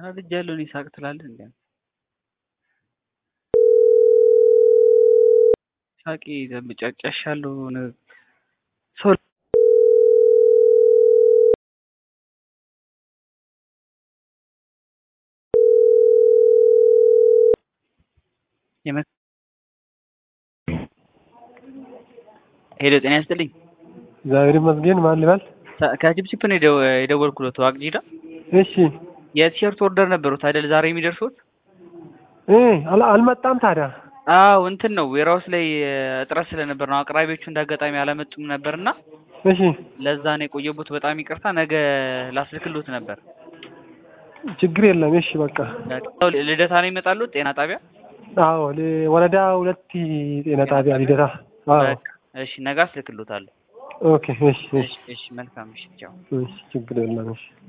ተናድጃለሁ ይሳቅ ትላለህ እንዴ? ሳቂ ዘምጫጫሻለሁ ሰው ሄሎ ጤና ይስጥልኝ። እግዚአብሔር ይመስገን። ማን ልበል? ከጅብሲፕ ነው የደወልኩለት ዋቅጂዳ። እሺ የቲሸርት ኦርደር ነበሩት አይደል ዛሬ የሚደርሱት? አልመጣም ታዲያ። አዎ እንትን ነው ዌራውስ ላይ እጥረት ስለነበር ነው አቅራቢዎቹ እንዳጋጣሚ አላመጡም ነበርና እሺ ለዛ ነው የቆየቡት። በጣም ይቅርታ። ነገ ላስልክሎት ነበር። ችግር የለም። እሺ በቃ ልደታ ነው ይመጣሉት ጤና ጣቢያ? አዎ ወረዳ 2 ጤና ጣቢያ ልደታ። አዎ እሺ ነገ አስልክሎታለሁ። ኦኬ እሺ እሺ መልካም። እሺ ቻው። እሺ ችግር የለም። እሺ